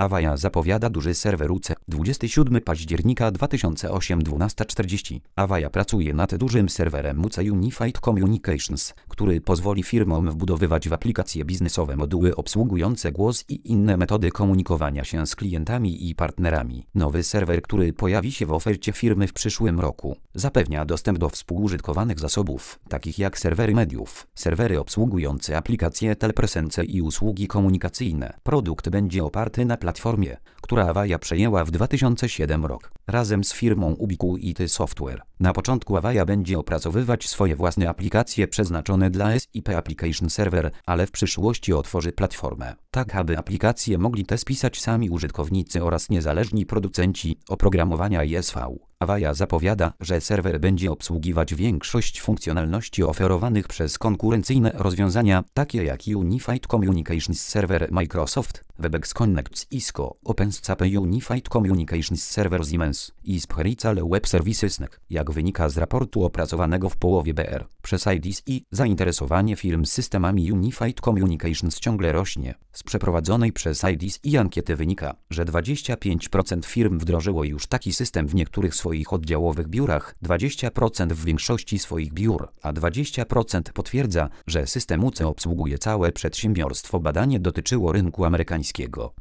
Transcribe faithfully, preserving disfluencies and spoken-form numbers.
Avaya zapowiada duży serwer U C. dwudziestego siódmego października dwa tysiące ósmego dwunasta czterdzieści. Avaya pracuje nad dużym serwerem U C Unified Communications, który pozwoli firmom wbudowywać w aplikacje biznesowe moduły obsługujące głos i inne metody komunikowania się z klientami i partnerami. Nowy serwer, który pojawi się w ofercie firmy w przyszłym roku, zapewnia dostęp do współużytkowanych zasobów, takich jak serwery mediów, serwery obsługujące aplikacje telepresence i usługi komunikacyjne. Produkt będzie oparty na platformie, która Avaya przejęła w dwa tysiące siódmym roku, razem z firmą Ubiquity Software. Na początku Avaya będzie opracowywać swoje własne aplikacje przeznaczone dla S I P Application Server, ale w przyszłości otworzy platformę, tak aby aplikacje mogli te spisać sami użytkownicy oraz niezależni producenci oprogramowania I S V. Avaya zapowiada, że serwer będzie obsługiwać większość funkcjonalności oferowanych przez konkurencyjne rozwiązania, takie jak Unified Communications Server Microsoft, Webex Connect Cisco, OpenSCAP Unified Communications Server Siemens i Spherical Web Services. Jak wynika z raportu opracowanego w połowie B R przez I D C I, zainteresowanie firm systemami Unified Communications ciągle rośnie. Z przeprowadzonej przez I D C I ankiety wynika, że dwadzieścia pięć procent firm wdrożyło już taki system w niektórych swoich oddziałowych biurach, dwadzieścia procent w większości swoich biur, a dwadzieścia procent potwierdza, że system U C obsługuje całe przedsiębiorstwo. Badanie dotyczyło rynku amerykańskiego.